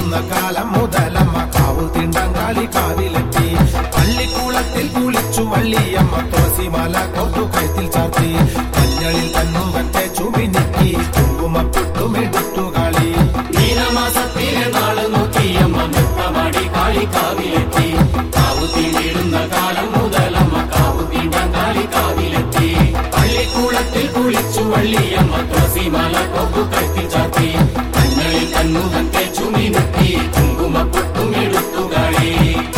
വീടുന്ന കാലം മുതലമ്മ കാവു തിണ്ടങ്കാളി കാവിലെത്തി. പള്ളിക്കൂളത്തിൽ കുളിച്ചു വള്ളിയമ്മ തുളസിമാല കൊണ്ടു കഴുത്തിൽ ചാർത്തി. മഞ്ഞളിൽ തന്നുകത്തെ ചുമിനിക്കി കുങ്കുമപ്പൊട്ടുമെടുത്തു കളി. മീനമാസത്തിലെ നാള് നോക്കിയമ്മ നൃത്തമാടി കാളി കാവിലെത്തി. കാവുത്തി വീടുന്ന കാലം മുതലമ്മ കാവു തിണ്ടങ്കാളി കാവിലെത്തി. പള്ളിക്കൂളത്തിൽ കുളിച്ചു വള്ളിയമ്മ തുളസിമാല കൊണ്ടു കഴുത്തിൽ ചാർത്തി. മഞ്ഞളിൽ തന്നുകത്തെ ചുമിനിക്കി കുങ്കുമപ്പൊട്ടുമെടുത്തു കളി.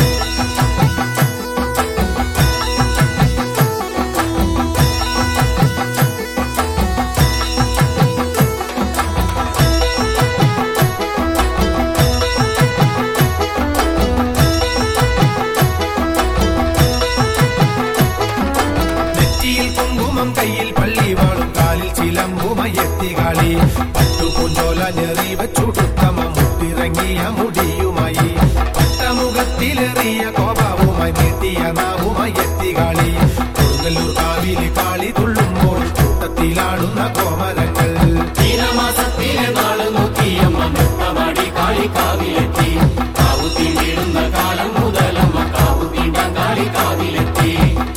കയ്യിൽ പള്ളിവാളും കാലിൽ ചിലമ്പുമയെത്തി കളി. പട്ടുപൂഞ്ചോല ഞെറി വച്ചുടുത്തമ മുട്ടിറങ്ങിയ മുടിയുമായി. പട്ടമുഖത്തിലെറിയ കോപാവുമായി നീട്ടിയ നാവുമയെത്തി കളി. കൊടുങ്ങല്ലൂർ കാവില് കാളി തുള്ളുമ്പോൾ കൂട്ടത്തിലാടുന്ന കോമരങ്ങൾ. മീനമാസത്തിലെ നാള് നോക്കിയമ്മ നൃത്തമാടി കാളി കാവിലെത്തി. കാവുത്തി വീടുന്ന കാലം മുതലമ്മ കാവു തിണ്ടങ്കാളി കാവിലെത്തി.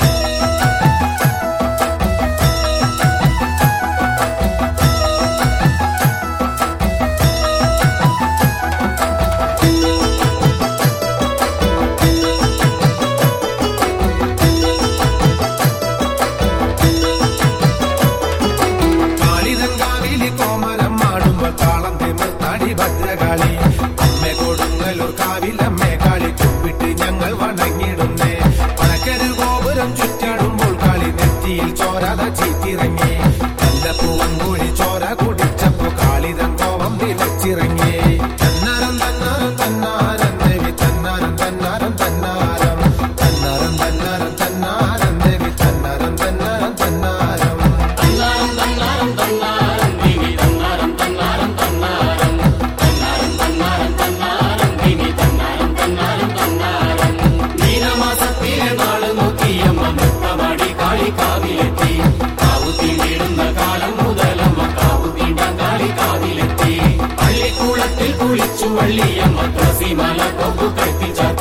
താളം തിമിർത്താടി ഭദ്രകാളി. അമ്മ കൊടുങ്ങല്ലൂർ കാവിലമ്മേ കാളി കുമ്പിട്ട് ഞങ്ങൾ വണങ്ങിടുന്നേ. വടക്കരു ഗോപുരം ചുറ്റാടുമ്പോൾ കളി നെറ്റിയിൽ ചോരാത ചീറ്റിറങ്ങി. നല്ല പൂവൻകൂഴി ചോര കുടിച്ചപ്പോ കാളിതൻ കോപം വിലച്ചിറങ്ങി. തന്നാരം തന്നാരം തന്നാരം ദേവി തന്നാരം തന്നാരം തന്നാരം തന്നാരം തന്നാരം തന്നാരം ദേവി തന്നാരം തന്നാരം തന്നാരം തന്നാരം തന്നാരം തന്നാരം ദേവി തന്നാരം തന്നാരം തന്നാരം തന്നാരം തന്നാരം തന്നാരം ദേവി തന്നാരം തന്നാരം തന്നാരം. മീനമാസത്തിലെ നാള് നോക്കിയമ്മ നൃത്തമാടി കാളി കാവിലെത്തി. കാവുത്തി വീടുന്ന കാലം മുതലമ്മ കാവു തിണ്ടങ്കാളി കാവിലെത്തി. പള്ളിക്കൂളത്തിൽ കുളിച്ചു വള്ളിയമ്മ തുളസിമാല കൊമ്പു കഴുത്തിൽ ചാർത്തി.